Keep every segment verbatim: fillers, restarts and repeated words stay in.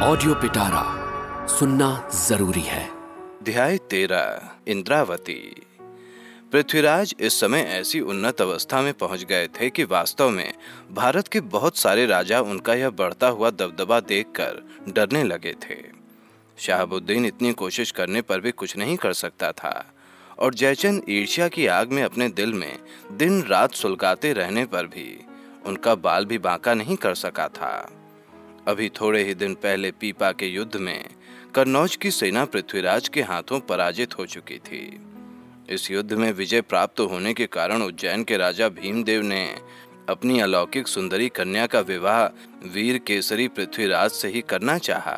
Audio पिटारा सुनना जरूरी है। अध्याय तेरह। इंद्रावती। पृथ्वीराज इस समय ऐसी उन्नत अवस्था में पहुंच गए थे कि वास्तव में भारत के बहुत सारे राजा उनका यह बढ़ता हुआ दबदबा देखकर डरने लगे थे। शहाबुद्दीन इतनी कोशिश करने पर भी कुछ नहीं कर सकता था और जयचंद ईर्ष्या की आग में अपने दिल में दिन रात सुलगाते रहने पर भी उनका बाल भी बांका नहीं कर सका था। अभी थोड़े ही दिन पहले पीपा के युद्ध में कन्नौज की सेना पृथ्वीराज के हाथों पराजित हो चुकी थी। इस युद्ध में विजय प्राप्त होने के कारण उज्जैन के राजा भीमदेव ने अपनी अलौकिक सुंदरी कन्या का विवाह वीर केसरी पृथ्वीराज से ही करना चाहा।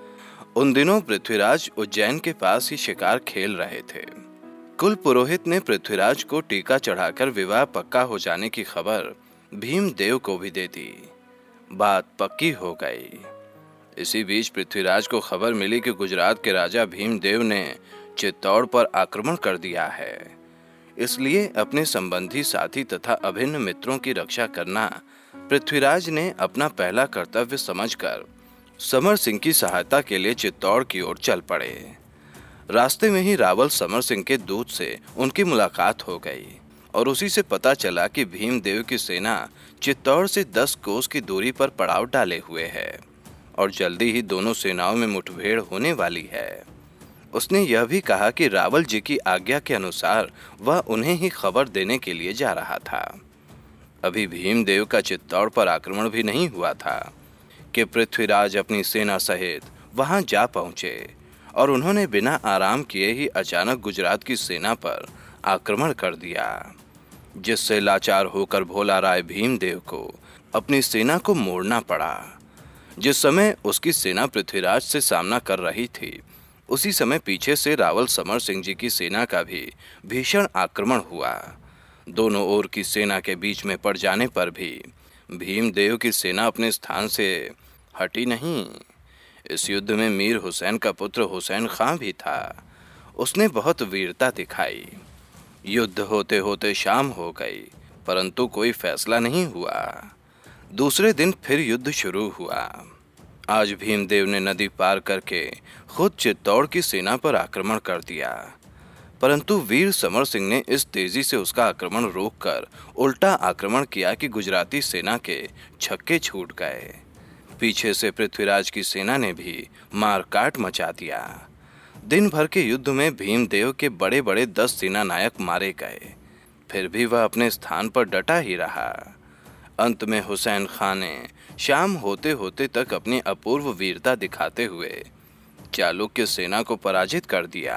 उन दिनों पृथ्वीराज उज्जैन के पास ही शिकार खेल रहे थे। कुल पुरोहित ने पृथ्वीराज को टीका चढ़ाकर विवाह पक्का हो जाने की खबर भीमदेव को भी दे दी। बात पक्की हो गई। इसी बीच पृथ्वीराज को खबर मिली कि गुजरात के राजा भीमदेव ने चित्तौड़ पर आक्रमण कर दिया है। इसलिए अपने संबंधी साथी तथा अभिन्न मित्रों की रक्षा करना पृथ्वीराज ने अपना पहला कर्तव्य समझकर समर सिंह की सहायता के लिए चित्तौड़ की ओर चल पड़े। रास्ते में ही रावल समर सिंह के दूत से उनकी मुलाकात हो गई और उसी से पता चला कि भीमदेव की सेना चित्तौड़ से दस कोस की दूरी पर पड़ाव डाले हुए है और जल्दी ही दोनों सेनाओं में मुठभेड़ होने वाली है। उसने यह भी कहा कि रावल जी की आज्ञा के अनुसार वह उन्हें ही खबर देने के लिए जा रहा था। अभी भीमदेव का चित्तौड़ पर आक्रमण भी नहीं हुआ था कि पृथ्वीराज अपनी सेना सहित वहां जा पहुंचे और उन्होंने बिना आराम किए ही अचानक गुजरात की सेना पर आक्रमण कर दिया, जिससे लाचार होकर भोला राय भीमदेव को अपनी सेना को मोड़ना पड़ा। जिस समय उसकी सेना पृथ्वीराज से सामना कर रही थी उसी समय पीछे से रावल समर सिंह जी की सेना का भी भीषण आक्रमण हुआ। दोनों ओर की सेना के बीच में पड़ जाने पर भी भीमदेव की सेना अपने स्थान से हटी नहीं। इस युद्ध में मीर हुसैन का पुत्र हुसैन खां भी था। उसने बहुत वीरता दिखाई। युद्ध होते होते शाम हो गई परंतु कोई फैसला नहीं हुआ। दूसरे दिन फिर युद्ध शुरू हुआ। आज भीमदेव ने नदी पार करके खुद चित्तौड़ की सेना पर आक्रमण कर दिया, परंतु वीर समर सिंह ने इस तेजी से उसका आक्रमण रोककर उल्टा आक्रमण किया कि गुजराती सेना के छक्के छूट गए। पीछे से पृथ्वीराज की सेना ने भी मारकाट मचा दिया। दिन भर के युद्ध में भीमदेव के बड़े बड़े दस सेना नायक मारे गए, फिर भी वह अपने स्थान पर डटा ही रहा। अंत में हुसैन खां ने शाम होते होते तक अपनी अपूर्व वीरता दिखाते हुए चालुक्य सेना को पराजित कर दिया।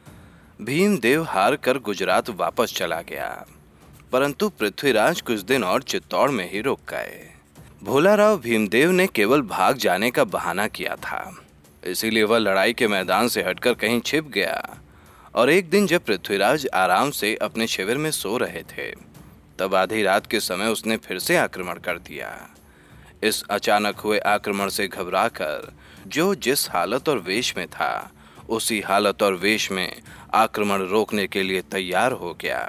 भीमदेव हार कर गुजरात वापस चला गया, परंतु पृथ्वीराज कुछ दिन और चित्तौड़ में ही रुक गए। भोलाराव भीमदेव ने केवल भाग जाने का बहाना किया था, इसीलिए वह लड़ाई के मैदान से हटकर कहीं छिप गया और एक दिन जब पृथ्वीराज आराम से अपने शिविर में सो रहे थे तब आधी रात के समय उसने फिर से आक्रमण कर दिया। इस अचानक हुए आक्रमण से घबराकर जो जिस हालत और वेश में था उसी हालत और वेश में आक्रमण रोकने के लिए तैयार हो गया।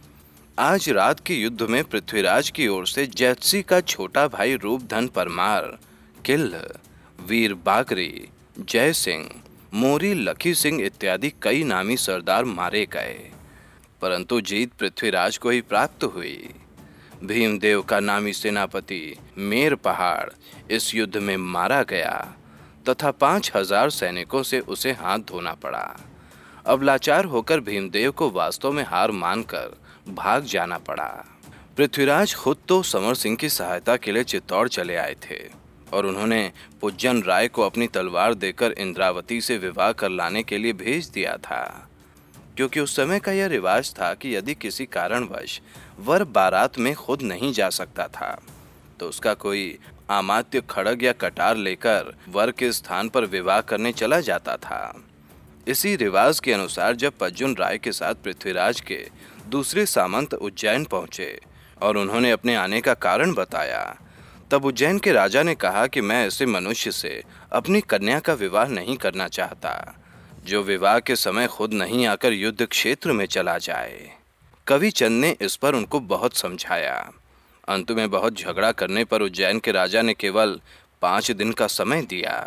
आज रात के युद्ध में पृथ्वीराज की ओर से जैतसी का छोटा भाई रूपधन परमार, किल्ल, वीर बागरी, जय सिंह, मोरी लखी सिंह इत्यादि कई नामी सरदार मारे गए, परंतु जीत पृथ्वीराज को ही प्राप्त हुई। भीमदेव का नामी सेनापति मेर पहाड़ इस युद्ध में मारा गया तथा पांच हजार सैनिकों से उसे हाथ धोना पड़ा। अब लाचार होकर भीमदेव को वास्तव में हार मानकर भाग जाना पड़ा। पृथ्वीराज खुद तो समर सिंह की सहायता के लिए चित्तौड़ चले आए थे और उन्होंने पुज्जन राय को अपनी तलवार देकर इंद्रावती से विवाह कर लाने के लिए भेज दिया था, क्योंकि उस समय का यह रिवाज था कि यदि किसी कारणवश वर बारात में खुद नहीं जा सकता था तो उसका कोई अमात्य खड़ग या कटार लेकर वर के स्थान पर विवाह करने चला जाता था। इसी रिवाज के अनुसार जब पज्जुन राय के साथ पृथ्वीराज के दूसरे सामंत उज्जैन पहुंचे और उन्होंने अपने आने का कारण बताया, तब उज्जैन के राजा ने कहा कि मैं ऐसे मनुष्य से अपनी कन्या का विवाह नहीं करना चाहता जो विवाह के समय खुद नहीं आकर युद्ध क्षेत्र में चला जाए। कवि चंद ने इस पर उनको बहुत समझाया। अंत में बहुत झगड़ा करने पर उज्जैन के राजा ने केवल पांच दिन का समय दिया।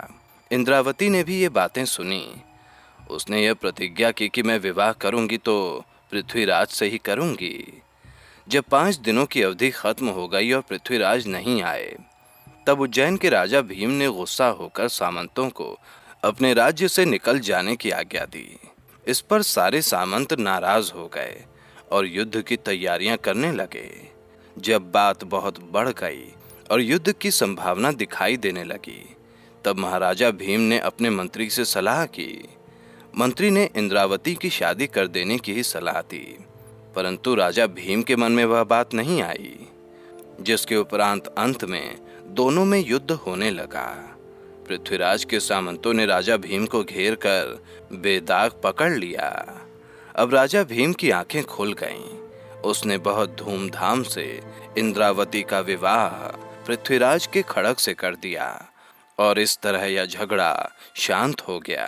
इंद्रावती ने भी ये बातें सुनी। उसने यह प्रतिज्ञा की कि मैं विवाह करूंगी तो पृथ्वीराज से ही करूंगी। जब पांच दिनों की अवधि खत्म हो गई और पृथ्वीराज नहीं आए, तब उज्जैन के राजा भीम ने गुस्सा होकर सामंतों को अपने राज्य से निकल जाने की आज्ञा दी। इस पर सारे सामंत नाराज हो गए और युद्ध की तैयारियां करने लगे। जब बात बहुत बढ़ गई और युद्ध की संभावना दिखाई देने लगी, तब महाराजा भीम ने अपने मंत्री से सलाह की। मंत्री ने इंद्रावती की शादी कर देने की ही सलाह दी, परंतु राजा भीम के मन में वह बात नहीं आई, जिसके उपरांत अंत में दोनों में युद्ध होने लगा। पृथ्वीराज के सामंतों ने राजा भीम को घेर कर बेदाग पकड़ लिया। अब राजा भीम की आंखें खुल गईं। उसने बहुत धूमधाम से इंद्रावती का विवाह पृथ्वीराज के खड़ग से कर दिया और इस तरह यह झगड़ा शांत हो गया।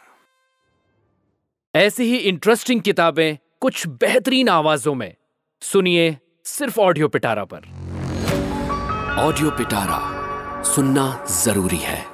ऐसी ही इंटरेस्टिंग किताबें कुछ बेहतरीन आवाजों में सुनिए सिर्फ ऑडियो पिटारा पर। ऑडियो पिटारा सुनना जरूरी है।